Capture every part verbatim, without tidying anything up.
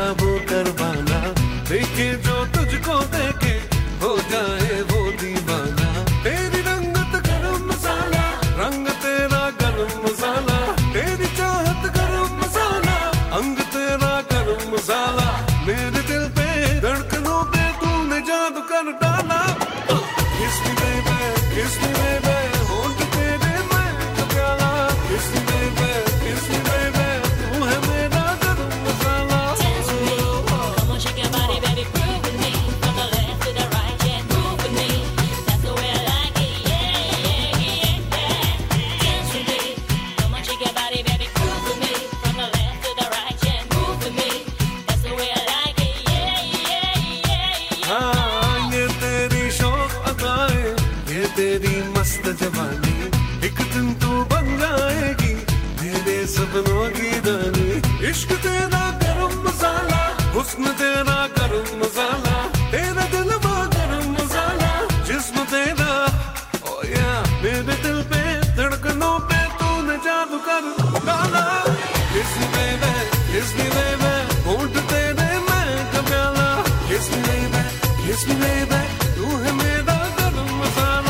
काबू करवाना, देखे जो तुझको देखे हो जाए वो दीवाना। तेरी रंगत गरम मसाला, रंग तेरा गरम मसाला, तेरी चाहत गरम मसाला, अंग तेरा गरम मसाला। मेरे दिल पे धड़कनों पे तूने जादू कर डाला। Kiss me baby, kiss me baby, होंठ तेरे मैं तो प्याला। Kiss me baby, kiss me baby, तू है मेरा गरम मसाला। Dance with me, come on shake your body baby, groove with me, from the left to the right, yeah, move with me, that's the way I like it, yeah, yeah, yeah, yeah. Dance with me, come on shake your body baby, groove with me, from the left to the right, yeah, move with me, that's the way I like it, yeah, yeah, yeah, yeah. हाँ, ये तेरी शौक अदाएं, ये तेरी मस्त जवानी, एक दिन तू बन जाएगी मेरे सपनों की रानी। इश्क तेरा गरम मसाला, हुस्न तेरा गरम मसाला, तेरा दिलवा गरम मसाला, जिस्म तेरा ओ या मेरे दिल पे धड़कनों पे तूने जादू कर डाला। Kiss me baby, kiss me baby, होंठ तेरे मैं का प्याला। Kiss me baby, kiss me baby, तू है मेरा गरम मसाला।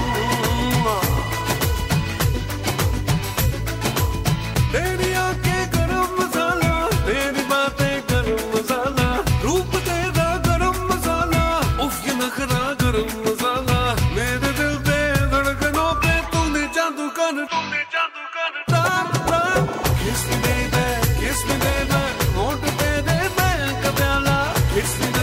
तेरी आंखें गरम मसाला, तेरी बातें गरम मसाला, रूप तेरा गरम मसाला, उफ ये नखरा गरम मसाला। मेरे दिल पे धड़कनों पे तूने जादू कर, तूने जादू कर डाला। Kiss me baby, kiss me baby, होंठ तेरे मैं का प्याला। Kiss me